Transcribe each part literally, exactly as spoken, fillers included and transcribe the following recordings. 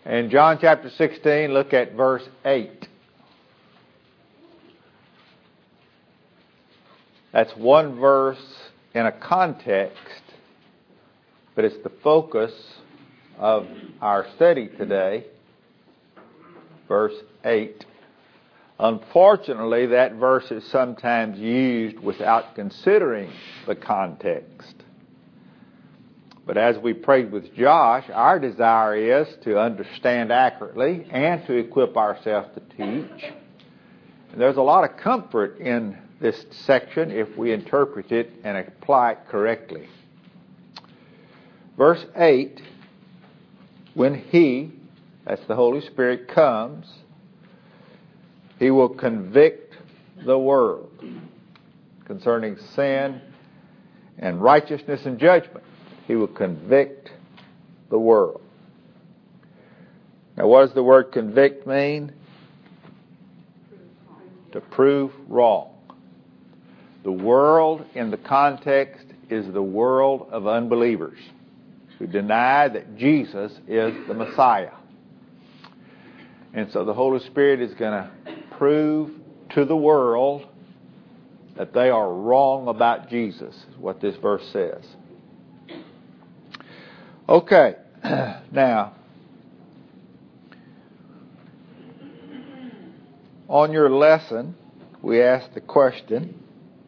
In John chapter sixteen, look at verse eight. That's one verse in a context, but it's the focus of our study today. Verse eight. Unfortunately, that verse is sometimes used without considering the context. But as we prayed with Josh, our desire is to understand accurately and to equip ourselves to teach. And there's a lot of comfort in this section if we interpret it and apply it correctly. Verse eight, when He, that's the Holy Spirit, comes, He will convict the world concerning sin and righteousness and judgment. He will convict the world. Now, what does the word convict mean? To prove wrong. The world in the context is the world of unbelievers who deny that Jesus is the Messiah. And so the Holy Spirit is going to prove to the world that they are wrong about Jesus, is what this verse says. Okay, now, on your lesson, we asked the question,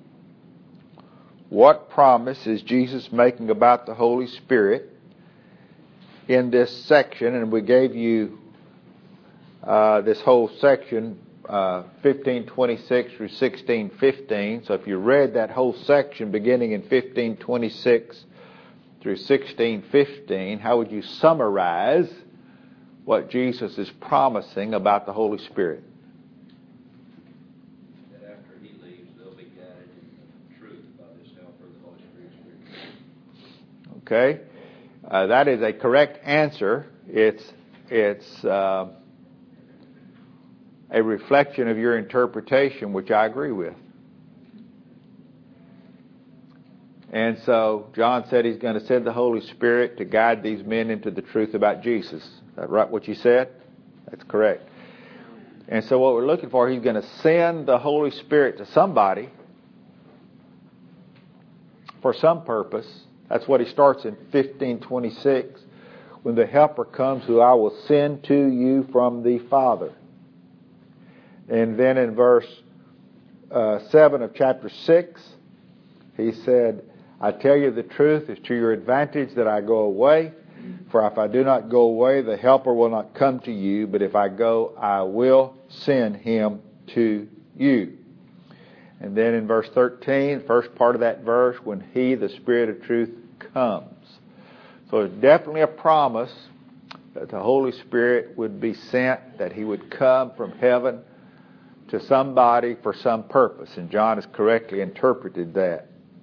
what promise is Jesus making about the Holy Spirit in this section? And we gave you uh, this whole section, uh, fifteen twenty-six through sixteen fifteen. So if you read that whole section beginning in fifteen twenty-six through sixteen fifteen, how would you summarize what Jesus is promising about the Holy Spirit? That after He leaves, they'll be guided in truth by this helper, the Holy Spirit. Okay, uh, that is a correct answer. It's it's uh, a reflection of your interpretation, which I agree with. And so John said He's going to send the Holy Spirit to guide these men into the truth about Jesus. Is that right, what you said? That's correct. And so what we're looking for, He's going to send the Holy Spirit to somebody for some purpose. That's what He starts in fifteen twenty-six. When the Helper comes, who I will send to you from the Father. And then in verse uh, seven of chapter six, He said, I tell you the truth, it's to your advantage that I go away. For if I do not go away, the Helper will not come to you. But if I go, I will send Him to you. And then in verse thirteen, first part of that verse, when He, the Spirit of truth, comes. So it's definitely a promise that the Holy Spirit would be sent, that He would come from heaven to somebody for some purpose. And John has correctly interpreted that.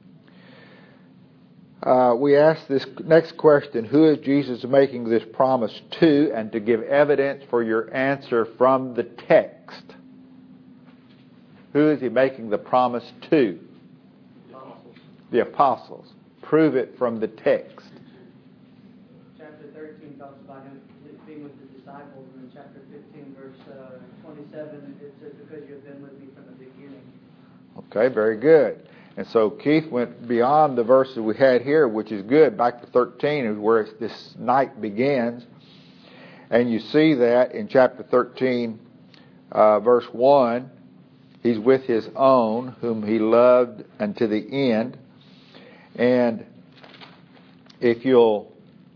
Uh, we ask this next question, who is Jesus making this promise to? And to give evidence for your answer from the text. Who is He making the promise to? The apostles. The apostles. Prove it from the text. Chapter thirteen talks about Him being with the disciples, and in chapter fifteen, verse uh, twenty-seven, it says, because you have been with me from the beginning. Okay, very good. And so Keith went beyond the verses we had here, which is good. Back to thirteen is where this night begins. And you see that in chapter thirteen, uh, verse one, He's with His own, whom He loved unto the end. And if you'll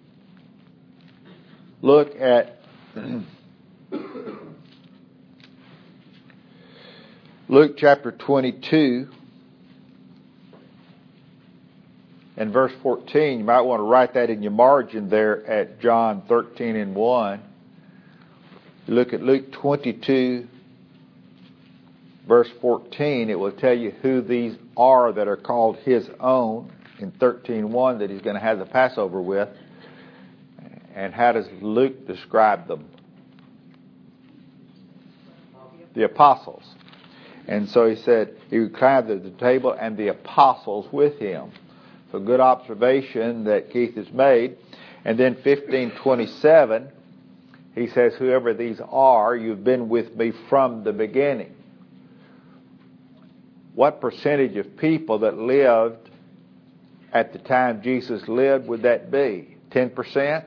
look at Luke chapter twenty-two, and verse fourteen, you might want to write that in your margin there at John thirteen and one. You look at Luke twenty-two, verse fourteen, it will tell you who these are that are called His own in thirteen one that He's going to have the Passover with. And how does Luke describe them? The apostles. And so he said, He reclined at the table and the apostles with Him. So good observation that Keith has made. And then fifteen twenty-seven, he says, whoever these are, you've been with me from the beginning. What percentage of people that lived at the time Jesus lived would that be? ten percent?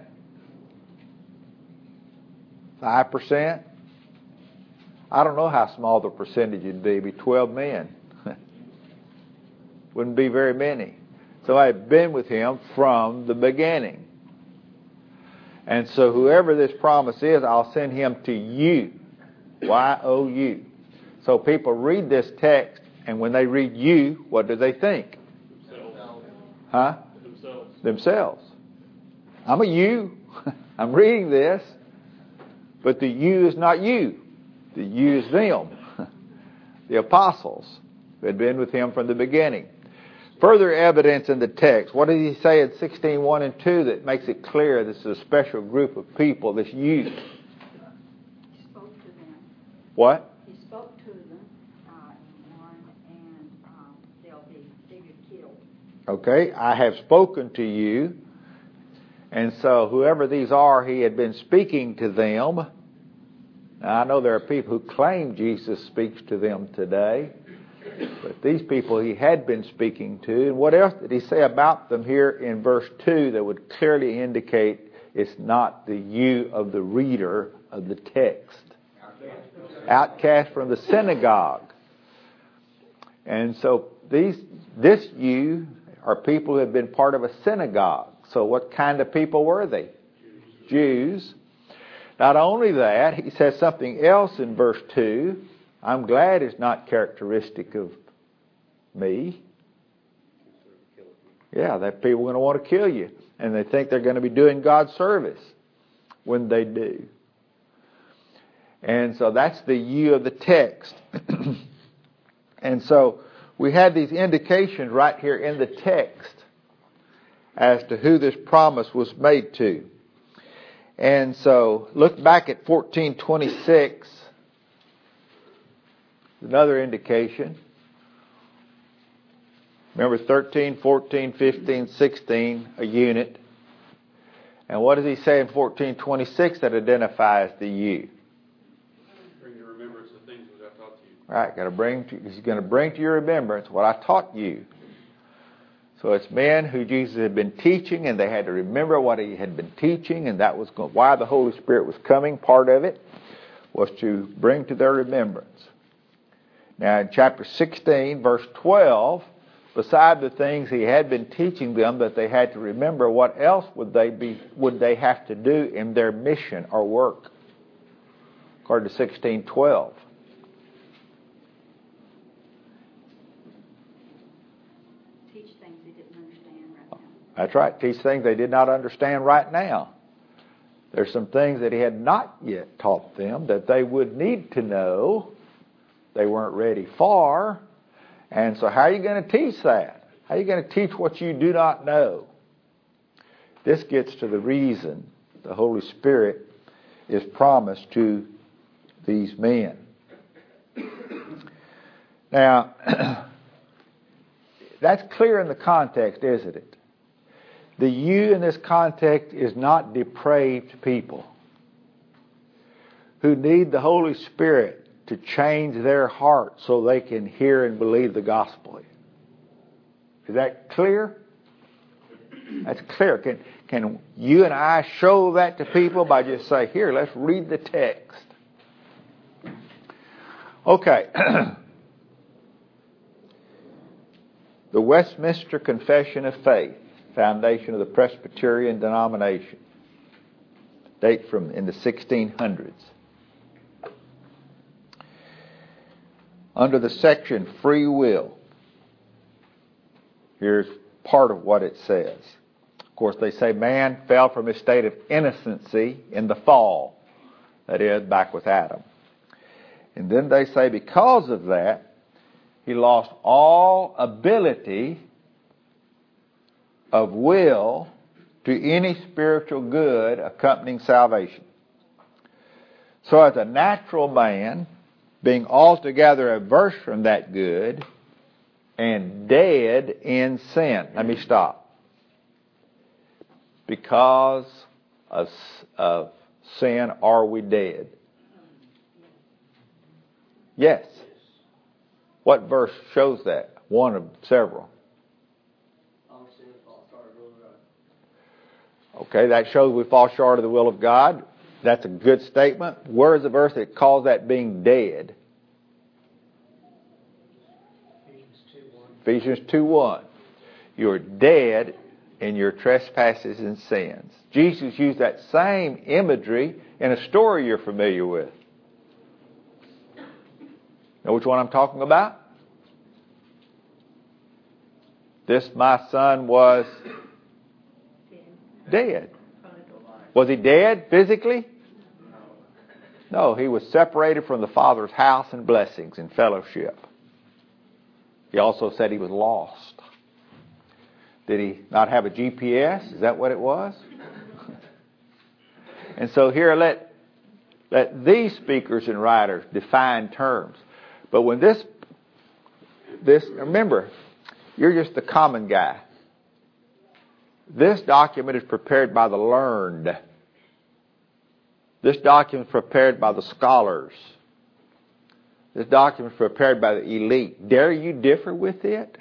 five percent? I don't know how small the percentage would be. It'd be twelve men. Wouldn't be very many. So I've been with him from the beginning. And so whoever this promise is, I'll send him to you. Y O U. So people read this text, and when they read you, what do they think? Themselves. Huh? Themselves. Themselves. I'm a you. I'm reading this. But the you is not you. The you is them. The apostles who had been with him from the beginning. Further evidence in the text. What did he say in sixteen one and two that makes it clear this is a special group of people, this you? He spoke to them. What? He spoke to them uh, in one, and um, they'll be they get killed. Okay, I have spoken to you. And so whoever these are, he had been speaking to them. Now, I know there are people who claim Jesus speaks to them today. But these people he had been speaking to. And what else did he say about them here in verse two that would clearly indicate it's not the you of the reader of the text? Outcast from the synagogue. And so these, this you are people who have been part of a synagogue. So what kind of people were they? Jews. Jews. Not only that, he says something else in verse two. I'm glad it's not characteristic of me. Yeah, that people are going to want to kill you. And they think they're going to be doing God's service when they do. And so that's the you of the text. And so we had these indications right here in the text as to who this promise was made to. And so look back at fourteen twenty-six. Another indication. Remember thirteen, fourteen, fifteen, sixteen, a unit. And what does he say in fourteen twenty-six that identifies the you? Bring to remembrance the things which I taught you. Right, got to bring to, he's going to bring to your remembrance what I taught you. So it's men who Jesus had been teaching, and they had to remember what he had been teaching, and that was why the Holy Spirit was coming. Part of it was to bring to their remembrance. Now in chapter sixteen, verse twelve, beside the things he had been teaching them that they had to remember, what else would they be? Would they have to do in their mission or work? According to sixteen twelve. Teach things they didn't understand right now. That's right. Teach things they did not understand right now. There's some things that he had not yet taught them that they would need to know. They weren't ready for. And so how are you going to teach that? How are you going to teach what you do not know? This gets to the reason the Holy Spirit is promised to these men. Now, that's clear in the context, isn't it? The you in this context is not depraved people who need the Holy Spirit to change their heart so they can hear and believe the gospel. Is that clear? That's clear. Can, can you and I show that to people by just saying, here, let's read the text. Okay. The Westminster Confession of Faith, foundation of the Presbyterian denomination, date from in the sixteen hundreds. Under the section free will, here's part of what it says. Of course, they say man fell from his state of innocency in the fall, that is, back with Adam. And then they say because of that, he lost all ability of will to any spiritual good accompanying salvation. So as a natural man, being altogether averse from that good and dead in sin. Let me stop. Because of, of sin, are we dead? Yes. What verse shows that? One of several. Okay, that shows we fall short of the will of God. That's a good statement. Where is the verse that calls that being dead? Ephesians two one. You are dead in your trespasses and sins. Jesus used that same imagery in a story you're familiar with. Know which one I'm talking about? This my son was dead. Was he dead physically? No, he was separated from the Father's house and blessings and fellowship. He also said he was lost. Did he not have a G P S? Is that what it was? And so here let, let these speakers and writers define terms. But when this, this, remember, you're just the common guy. This document is prepared by the learned. This document is prepared by the scholars. This document is prepared by the elite. Dare you differ with it?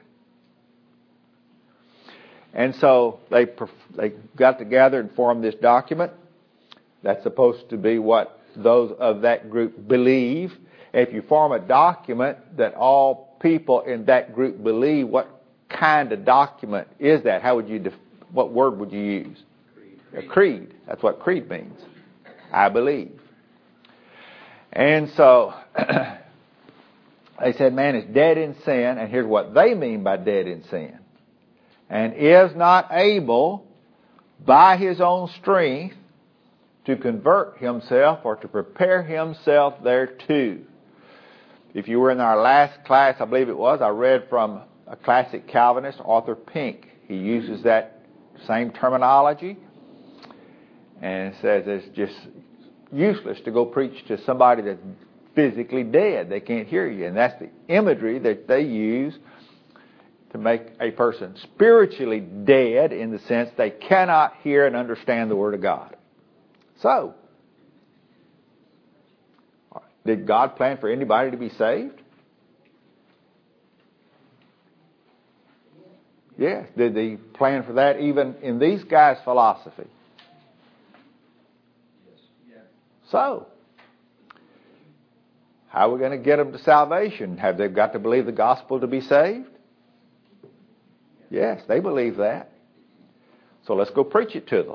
And so they they got together and formed this document. That's supposed to be what those of that group believe. And if you form a document that all people in that group believe, what kind of document is that? How would you def- what word would you use? Creed. A creed. That's what creed means. I believe. And so they said man is dead in sin, and here's what they mean by dead in sin. And is not able by his own strength to convert himself or to prepare himself thereto. If you were in our last class, I believe it was, I read from a classic Calvinist, Arthur Pink. He uses that same terminology and says it's just useless to go preach to somebody that's physically dead. They can't hear you. And that's the imagery that they use to make a person spiritually dead in the sense they cannot hear and understand the Word of God. So, did God plan for anybody to be saved? Yes. Did He plan for that even in these guys' philosophy? So, how are we going to get them to salvation? Have they got to believe the gospel to be saved? Yes, they believe that. So let's go preach it to them.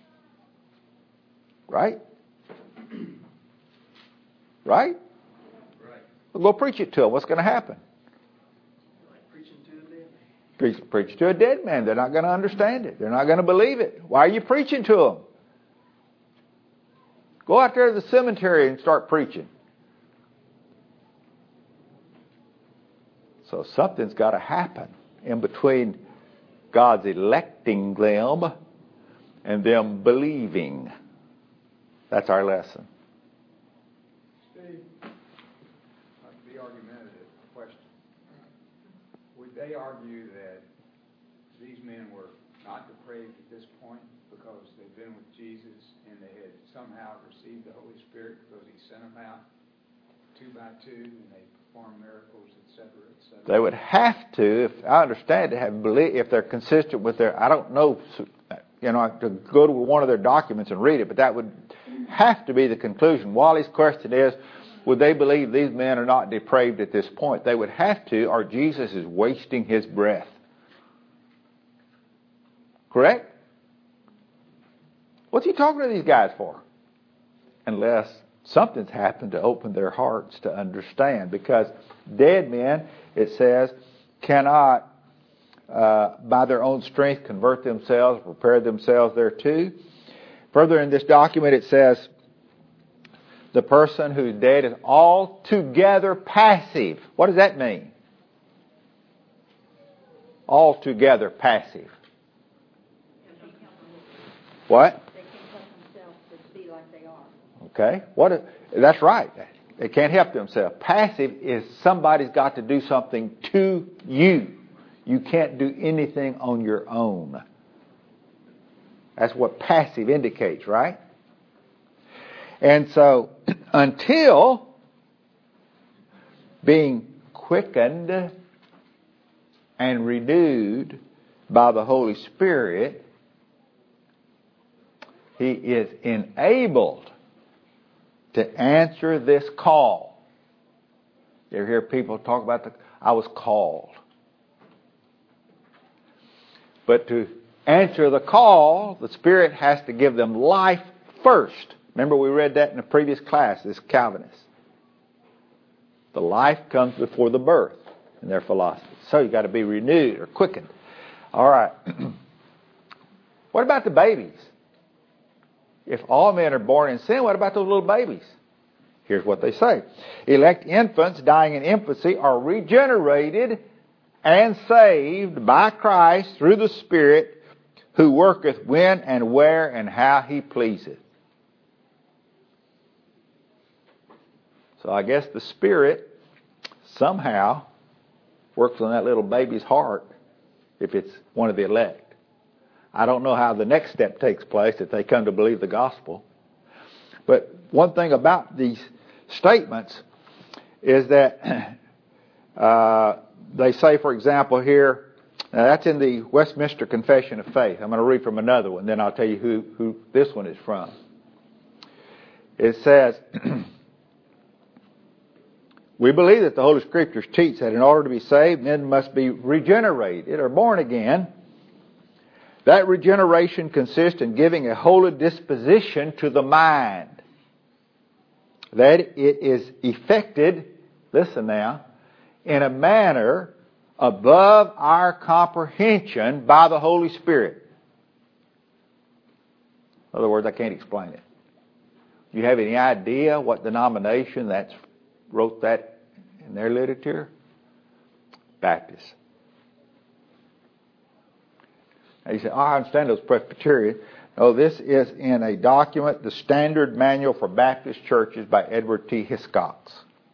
Right? Right? Right. We'll go preach it to them. What's going to happen? Like preaching to a dead man. Preach, preach to a dead man. They're not going to understand it. They're not going to believe it. Why are you preaching to them? Go out there to the cemetery and start preaching. So something's got to happen in between God's electing them and them believing. That's our lesson. Steve, like the argumentative question. Would they argue that these men were not depraved at this point because they've been with Jesus and they had somehow received the Holy Spirit because He sent them out two by two and they performed miracles, et cetera, et cetera? They would have to, if I understand it, have believe if they're consistent with their. I don't know, you know, I have to go to one of their documents and read it, but that would have to be the conclusion. Wally's question is, would they believe these men are not depraved at this point? They would have to, or Jesus is wasting His breath. Correct? What's He talking to these guys for? Unless something's happened to open their hearts to understand. Because dead men, it says, cannot uh, by their own strength convert themselves, prepare themselves thereto. Further in this document it says, the person who's dead is altogether passive. What does that mean? Altogether passive. What? They can't help themselves to be like they are. Okay. What? Is, that's right. They can't help themselves. Passive is somebody's got to do something to you. You can't do anything on your own. That's what passive indicates, right? And so, until being quickened and renewed by the Holy Spirit, he is enabled to answer this call. You ever hear people talk about the, I was called. But to answer the call, the Spirit has to give them life first. Remember we read that in the previous class, this Calvinist. The life comes before the birth in their philosophy. So you've got to be renewed or quickened. All right. What about the babies? If all men are born in sin, what about those little babies? Here's what they say. Elect infants dying in infancy are regenerated and saved by Christ through the Spirit, who worketh when and where and how he pleaseth. So I guess the Spirit somehow works on that little baby's heart if it's one of the elect. I don't know how the next step takes place if they come to believe the gospel. But one thing about these statements is that uh, they say, for example, here, now that's in the Westminster Confession of Faith. I'm going to read from another one, then I'll tell you who, who this one is from. It says, we believe that the Holy Scriptures teach that in order to be saved, men must be regenerated or born again. That regeneration consists in giving a holy disposition to the mind, that it is effected, listen now, in a manner above our comprehension by the Holy Spirit. In other words, I can't explain it. Do you have any idea what denomination that's wrote that in their literature? Baptists. Now you say, oh, I understand those Presbyterians. No, this is in a document, the Standard Manual for Baptist Churches by Edward T. Hiscox,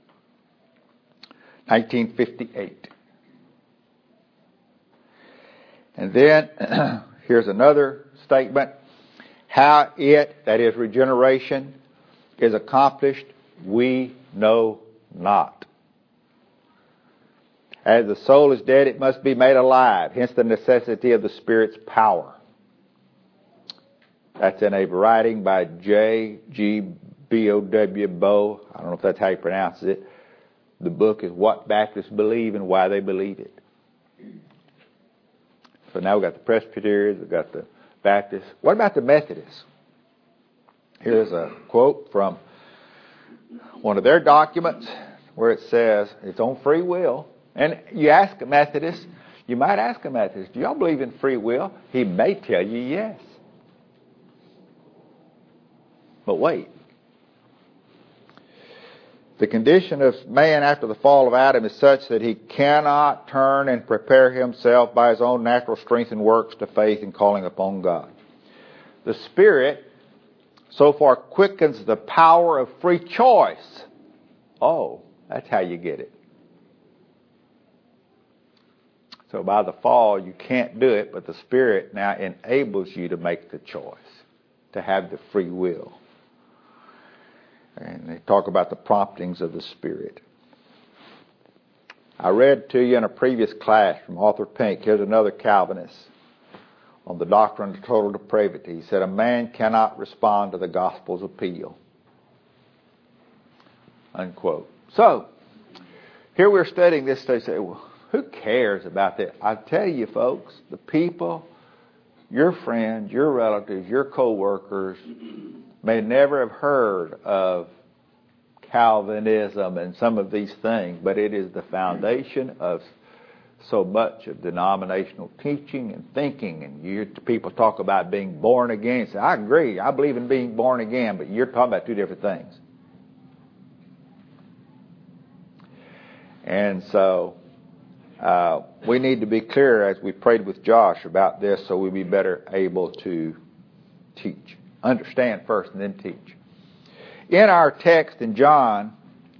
nineteen fifty-eight. And then, here's another statement. How it, that is regeneration, is accomplished, we know not. As the soul is dead, it must be made alive. Hence the necessity of the Spirit's power. That's in a writing by J G B O W Bow. I don't know if that's how you pronounce it. The book is What Baptists Believe and Why They Believe It. So now we've got the Presbyterians, we've got the Baptists. What about the Methodists? Here's a quote from one of their documents where it says, it's on free will. And you ask a Methodist, you might ask a Methodist, do y'all believe in free will? He may tell you yes. But wait. The condition of man after the fall of Adam is such that he cannot turn and prepare himself by his own natural strength and works to faith and calling upon God. The Spirit so far quickens the power of free choice. Oh, that's how you get it. So by the fall, you can't do it, but the Spirit now enables you to make the choice, to have the free will. And they talk about the promptings of the Spirit. I read to you in a previous class from Arthur Pink. Here's another Calvinist on the doctrine of total depravity. He said, a man cannot respond to the gospel's appeal. Unquote. So, here we're studying this. They say, well, who cares about that? I tell you, folks, the people, your friends, your relatives, your co-workers may never have heard of Calvinism and some of these things, but it is the foundation of so much of denominational teaching and thinking. And you people talk about being born again. Say, I agree, I believe in being born again, but you're talking about two different things. And so uh, we need to be clear as we prayed with Josh about this so we'll be better able to teach. Understand first and then teach. In our text in John,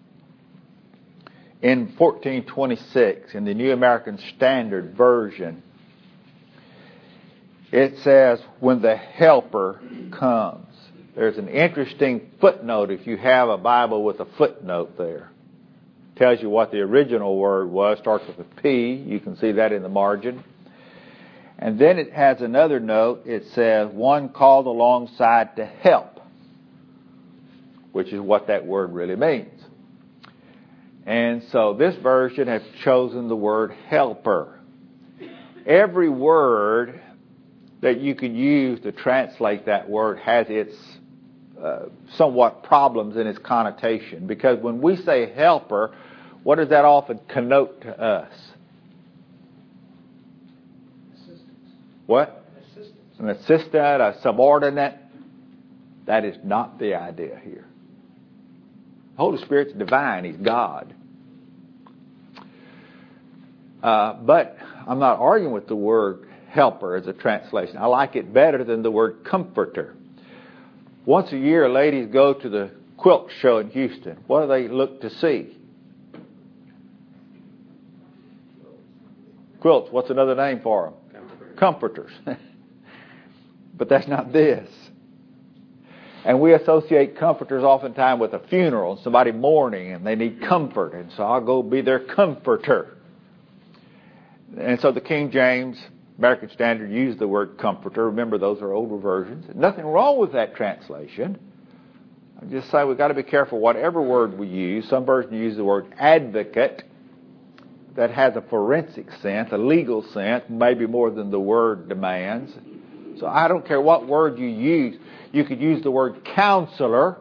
in fourteen twenty-six, in the New American Standard Version, it says, when the Helper comes. There's an interesting footnote if you have a Bible with a footnote there. Tells you what the original word was, starts with a P. You can see that in the margin. And then it has another note. It says, one called alongside to help, which is what that word really means. And so this version has chosen the word helper. Every word that you could use to translate that word has its uh, somewhat problems in its connotation. Because when we say helper, what does that often connote to us? What? An assistant, a subordinate. That is not the idea here. The Holy Spirit's divine. He's God. Uh, but I'm not arguing with the word helper as a translation. I like it better than the word comforter. Once a year, ladies go to the quilt show in Houston. What do they look to see? Quilts. What's another name for them? Comforters. But that's not this. And we associate comforters oftentimes with a funeral, somebody mourning, and they need comfort. And so I'll go be their comforter. And so the King James American Standard used the word comforter. Remember, those are older versions. Nothing wrong with that translation. I just say we've got to be careful whatever word we use. Some versions use the word advocate. That has a forensic sense, a legal sense, maybe more than the word demands. So I don't care what word you use. You could use the word counselor.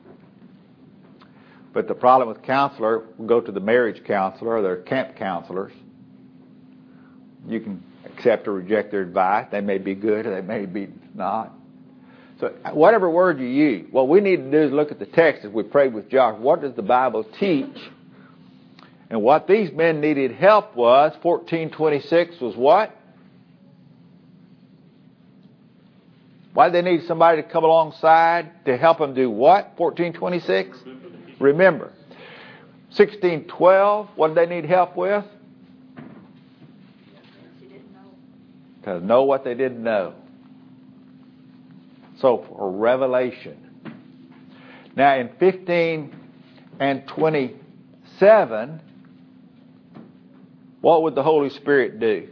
But the problem with counselor, we'll go to the marriage counselor or their camp counselors. You can accept or reject their advice. They may be good or they may be not. So whatever word you use, what we need to do is look at the text as we prayed with Josh. What does the Bible teach? And what these men needed help was, fourteen twenty-six was what? Why did they need somebody to come alongside to help them do what? fourteen twenty-six? Remember. sixteen twelve, what did they need help with? To know what they didn't know. So for revelation. Now in fifteen and twenty-seven, what would the Holy Spirit do?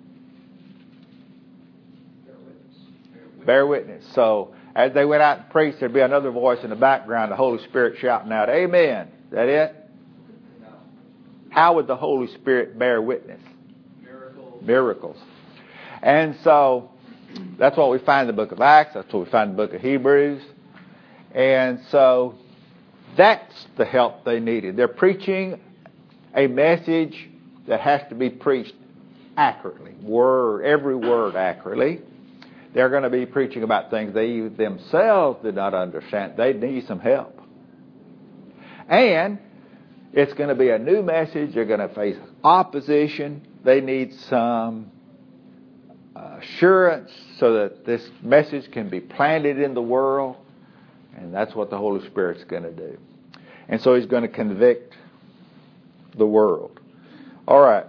Bear witness. So as they went out and preached, there'd be another voice in the background, the Holy Spirit shouting out, Amen. Is that it? No. How would the Holy Spirit bear witness? Miracles. Miracles. And so that's what we find in the book of Acts. That's what we find in the book of Hebrews. And so that's the help they needed. They're preaching a message that has to be preached accurately, word, every word accurately. They're going to be preaching about things they themselves did not understand. They need some help. And it's going to be a new message. They're going to face opposition. They need some assurance so that this message can be planted in the world. And that's what the Holy Spirit's going to do. And so He's going to convict the world. All right.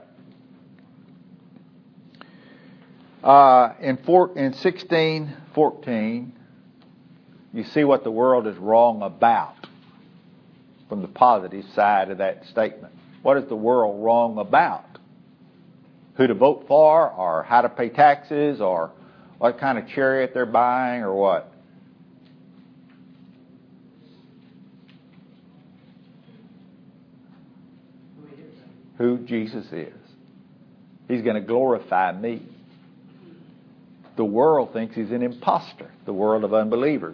Uh, in, four, in sixteen fourteen, you see what the world is wrong about from the positive side of that statement. What is the world wrong about? Who to vote for, or how to pay taxes, or what kind of chariot they're buying, or what? Who Jesus is. He's going to glorify me. The world thinks He's an imposter, the world of unbelievers.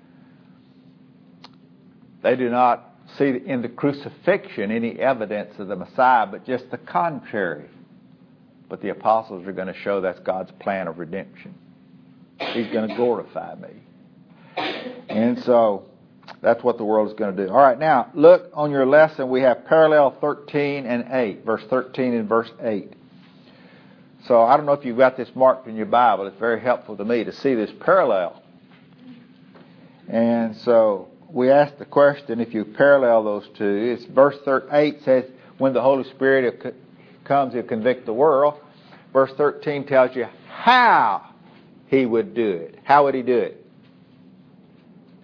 They do not see in the crucifixion any evidence of the Messiah, but just the contrary. But the apostles are going to show that's God's plan of redemption. He's going to glorify me. And so that's what the world is going to do. All right, now look on your lesson. We have parallel thirteen and eight, verse thirteen and verse eight. So I don't know if you've got this marked in your Bible. It's very helpful to me to see this parallel. And so we ask the question, if you parallel those two, it's verse eight says, when the Holy Spirit comes, He'll convict the world. Verse thirteen tells you how He would do it. How would He do it?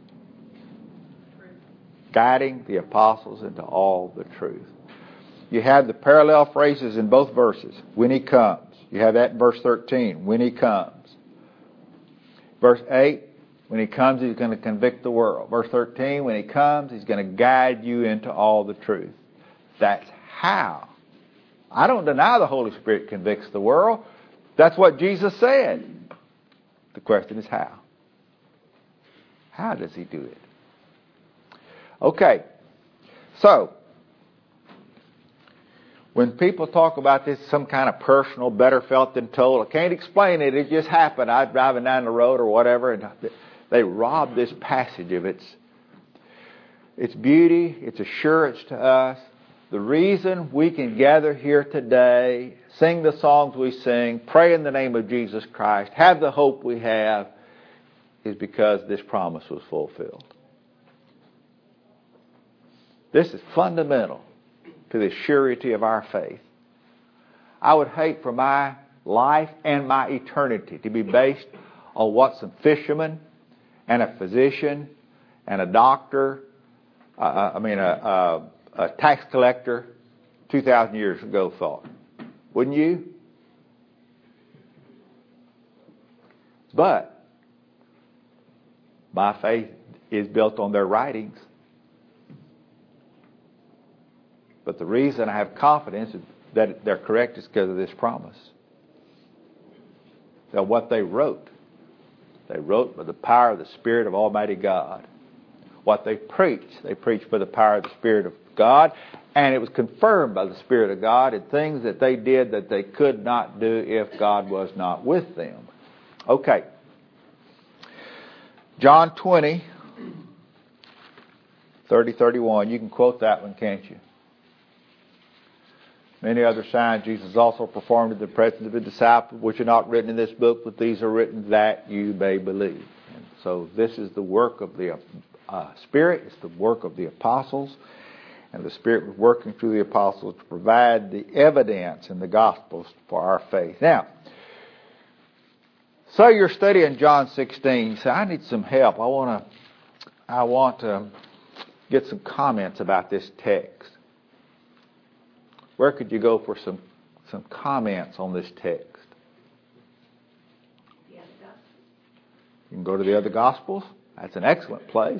guiding the apostles into all the truth. You have the parallel phrases in both verses. When he comes. You have that in verse thirteen. When he comes. Verse eight. When he comes, he's going to convict the world. Verse thirteen. When he comes, he's going to guide you into all the truth. That's how. I don't deny the Holy Spirit convicts the world. That's what Jesus said. The question is how. How does he do it? Okay. So, when people talk about this, some kind of personal, better felt than told, I can't explain it, it just happened. I was driving down the road or whatever, and they robbed this passage of its, its beauty, its assurance to us. The reason we can gather here today, sing the songs we sing, pray in the name of Jesus Christ, have the hope we have, is because this promise was fulfilled. This is fundamental to the surety of our faith. I would hate for my life and my eternity to be based on what some fisherman and a physician and a doctor, uh, I mean a, a, a tax collector two thousand years ago thought. Wouldn't you? But my faith is built on their writings. But the reason I have confidence that they're correct is because of this promise. Now, what they wrote, they wrote by the power of the Spirit of Almighty God. What they preached, they preached by the power of the Spirit of God, and it was confirmed by the Spirit of God in things that they did that they could not do if God was not with them. Okay. John twenty, thirty, thirty-one. You can quote that one, can't you? Many other signs Jesus also performed in the presence of the disciples, which are not written in this book, but these are written that you may believe. And so this is the work of the uh, Spirit. It's the work of the apostles. And the Spirit was working through the apostles to provide the evidence in the Gospels for our faith. Now, so you're studying John sixteen. You say, I need some help. I want to, I want to get some comments about this text. Where could you go for some some comments on this text? The other Gospels. You can go to the other Gospels. That's an excellent place.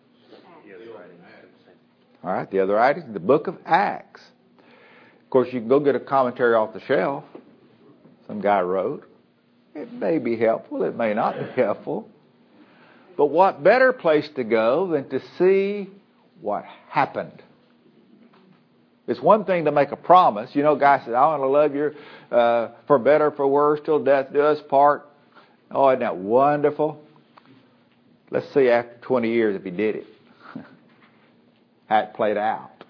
All right, the other writings, the book of Acts. Of course, you can go get a commentary off the shelf. Some guy wrote. It may be helpful. It may not be helpful. But what better place to go than to see what happened? It's one thing to make a promise. You know, guy says, I want to love you uh, for better, for worse, till death do us part. Oh, isn't that wonderful? Let's see after twenty years if he did it. How it played out.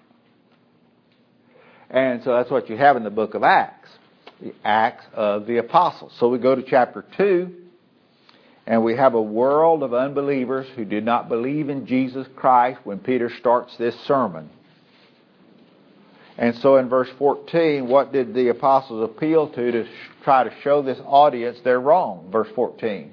And so that's what you have in the book of Acts. The Acts of the Apostles. So we go to chapter two, and we have a world of unbelievers who did not believe in Jesus Christ when Peter starts this sermon. And so in verse fourteen, what did the apostles appeal to to sh- try to show this audience they're wrong? Verse fourteen.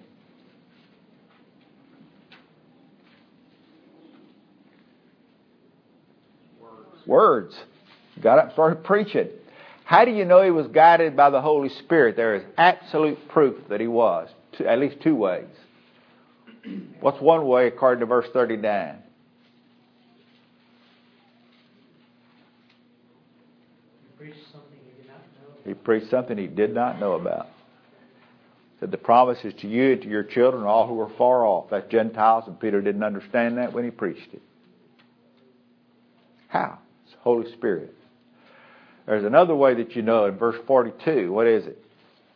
Words. Words. Got up and started preaching. How do you know he was guided by the Holy Spirit? There is absolute proof that he was. Two, at least two ways. What's one way according to verse thirty-nine? He preached something he did not know about. Said the promise is to you and to your children and all who are far off. That's Gentiles, and Peter didn't understand that when he preached it. How? It's the Holy Spirit. There's another way that you know in verse forty-two. What is it?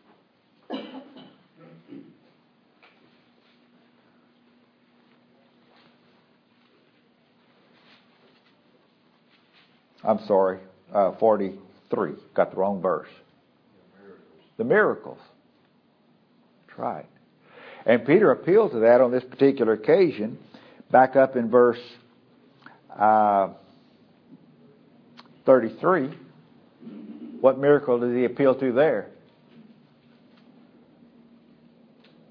I'm sorry, uh, forty-three. Got the wrong verse. The miracles. That's right. And Peter appealed to that on this particular occasion. Back up in verse uh, thirty-three. What miracle did he appeal to there?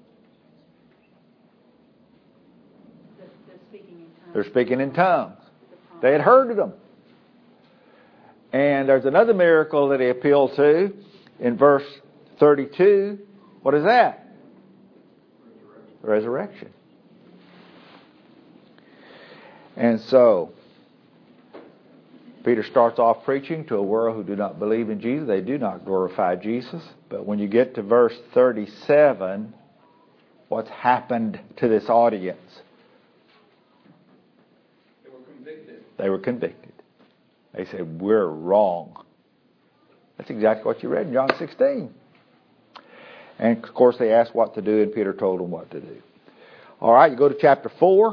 The, the speaking in tongues. They're speaking in tongues. The They had heard of them. And there's another miracle that he appealed to in verse thirty-two. What is that? Resurrection. And so, Peter starts off preaching to a world who do not believe in Jesus. They do not glorify Jesus. But when you get to verse thirty-seven, what's happened to this audience? They were convicted. They were convicted. They said, we're wrong. That's exactly what you read in John sixteen. And, of course, they asked what to do, and Peter told them what to do. All right, you go to chapter four.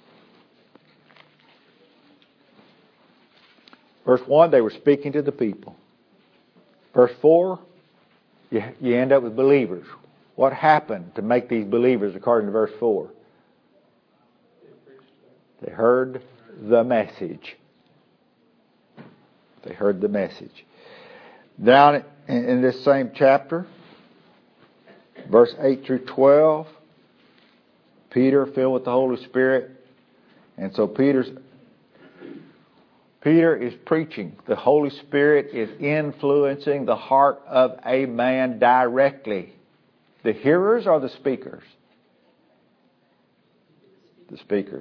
Verse one, they were speaking to the people. Verse four, you, you end up with believers. What happened to make these believers according to verse four? They heard the message. They heard the message. Down in, in this same chapter, verse eight through twelve, Peter filled with the Holy Spirit. And so Peter's Peter is preaching. The Holy Spirit is influencing the heart of a man directly. The hearers or the speakers? The speakers.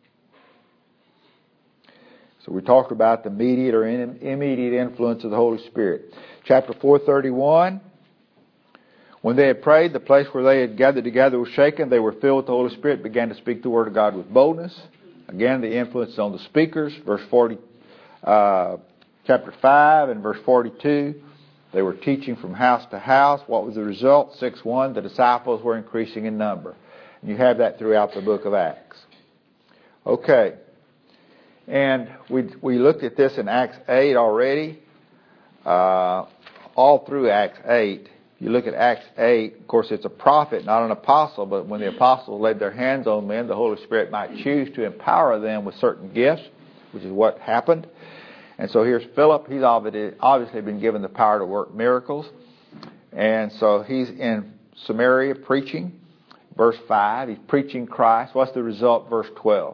So we talked about the immediate or immediate influence of the Holy Spirit. Chapter four thirty-one. When they had prayed, the place where they had gathered together was shaken. They were filled with the Holy Spirit, began to speak the word of God with boldness. Again, the influence on the speakers. Verse forty. Uh, chapter five and verse forty-two, they were teaching from house to house. What was the result? six one, the disciples were increasing in number. And you have that throughout the book of Acts. Okay. And we we looked at this in Acts eight already. Uh, all through Acts eight. You look at Acts eight, of course it's a prophet, not an apostle, but when the apostles laid their hands on men, the Holy Spirit might choose to empower them with certain gifts, which is what happened. And so here's Philip. He's obviously been given the power to work miracles. And so he's in Samaria preaching. Verse five, he's preaching Christ. What's the result? Verse twelve.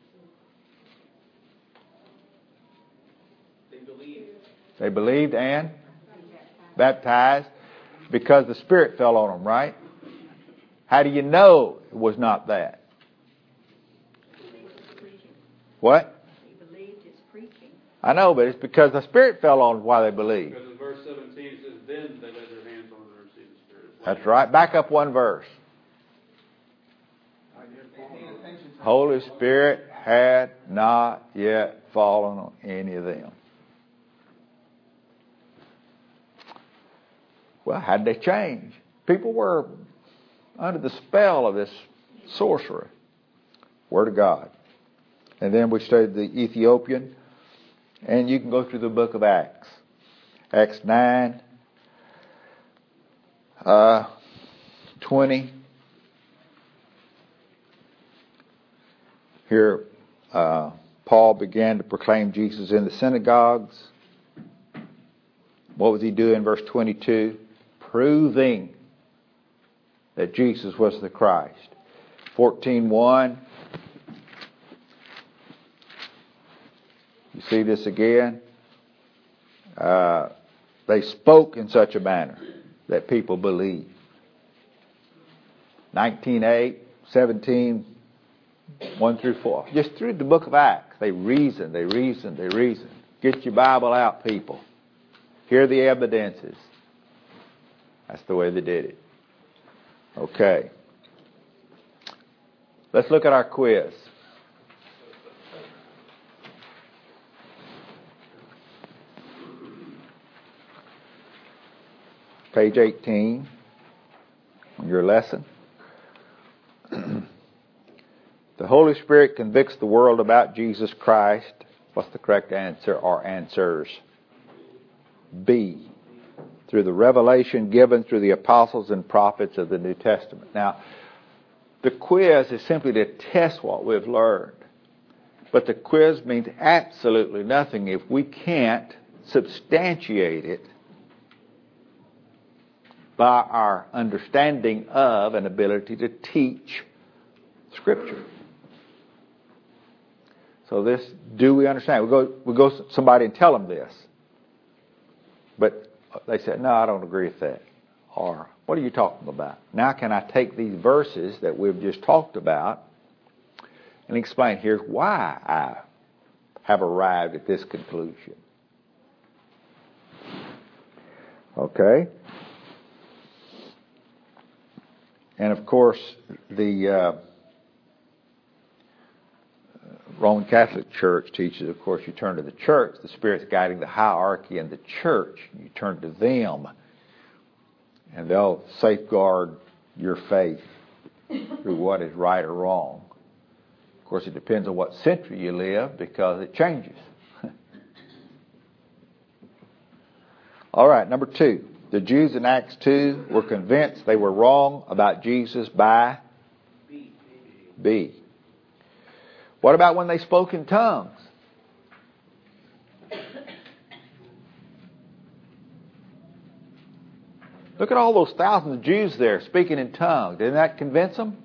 They believed. They believed and baptized because the Spirit fell on them, right? How do you know it was not that? What? I know, but it's because the Spirit fell on why they believed. Because in verse seventeen it says, then they laid their hands on them and received the Spirit. That's right. Back up one verse. Holy Spirit had not yet fallen on any of them. Well, how did they change? People were under the spell of this sorcery. Word of God. And then we studied the Ethiopian. And you can go through the book of Acts. Acts nine, uh, twenty. Here, uh, Paul began to proclaim Jesus in the synagogues. What was he doing in verse twenty-two? Proving that Jesus was the Christ. fourteen one. You see this again? Uh, they spoke in such a manner that people believed. nineteen eight, seventeen, one through four. Just through the book of Acts. They reason, they reason, they reason. Get your Bible out, people. Hear the evidences. That's the way they did it. Okay. Let's look at our quiz. Page eighteen, your lesson. The Holy Spirit convicts the world about Jesus Christ. What's the correct answer or answers? B. Through the revelation given through the apostles and prophets of the New Testament. Now, the quiz is simply to test what we've learned. But the quiz means absolutely nothing if we can't substantiate it by our understanding of and ability to teach Scripture. So this, do we understand? We go, we go to somebody and tell them this. But they said, no, I don't agree with that. Or, what are you talking about? Now can I take these verses that we've just talked about and explain, here's why I have arrived at this conclusion. Okay. And of course, the uh, Roman Catholic Church teaches, of course, you turn to the church. The Spirit's guiding the hierarchy in the church. You turn to them, and they'll safeguard your faith through what is right or wrong. Of course, it depends on what century you live, because it changes. All right, number two. The Jews in Acts two were convinced they were wrong about Jesus by B. B. What about when they spoke in tongues? Look at all those thousands of Jews there speaking in tongues. Didn't that convince them?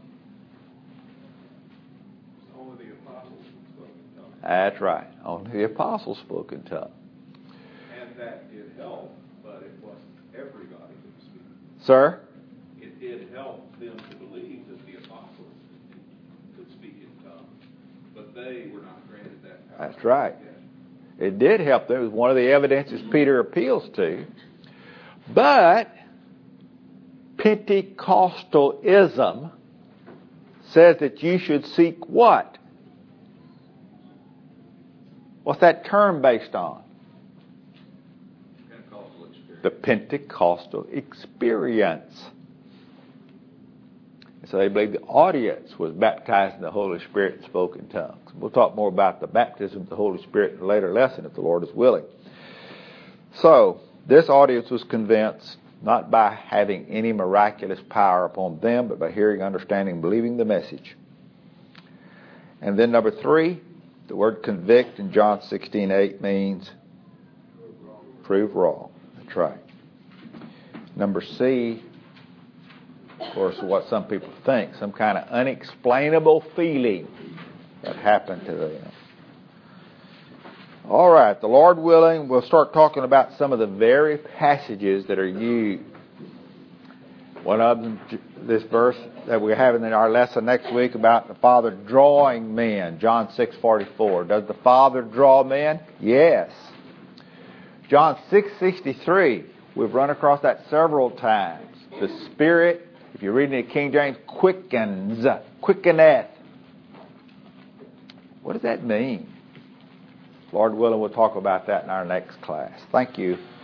Only the apostles spoke in tongues. That's right. Only the apostles spoke in tongues. And that did help, but it wasn't everybody who was speaking. Sir? It did help them to believe that the apostles could speak in tongues, but they were not granted that power. That's right. It did help them. It was one of the evidences Peter appeals to. But Pentecostalism says that you should seek what? What's that term based on? Pentecostal experience. The Pentecostal experience. So they believe the audience was baptized in the Holy Spirit and spoke in tongues. We'll talk more about the baptism of the Holy Spirit in a later lesson if the Lord is willing. So, this audience was convinced not by having any miraculous power upon them, but by hearing, understanding, and believing the message. And then number three, the word convict in John sixteen eight means prove wrong. That's right. Number C, of course, what some people think, some kind of unexplainable feeling that happened to them. All right, the Lord willing, we'll start talking about some of the very passages that are used. One of them, this verse that we're having in our lesson next week about the Father drawing men, John six forty-four. Does the Father draw men? Yes. John six sixty-three, we've run across that several times. The Spirit, if you're reading the King James, quickens, quickeneth. What does that mean? Lord willing, we'll talk about that in our next class. Thank you.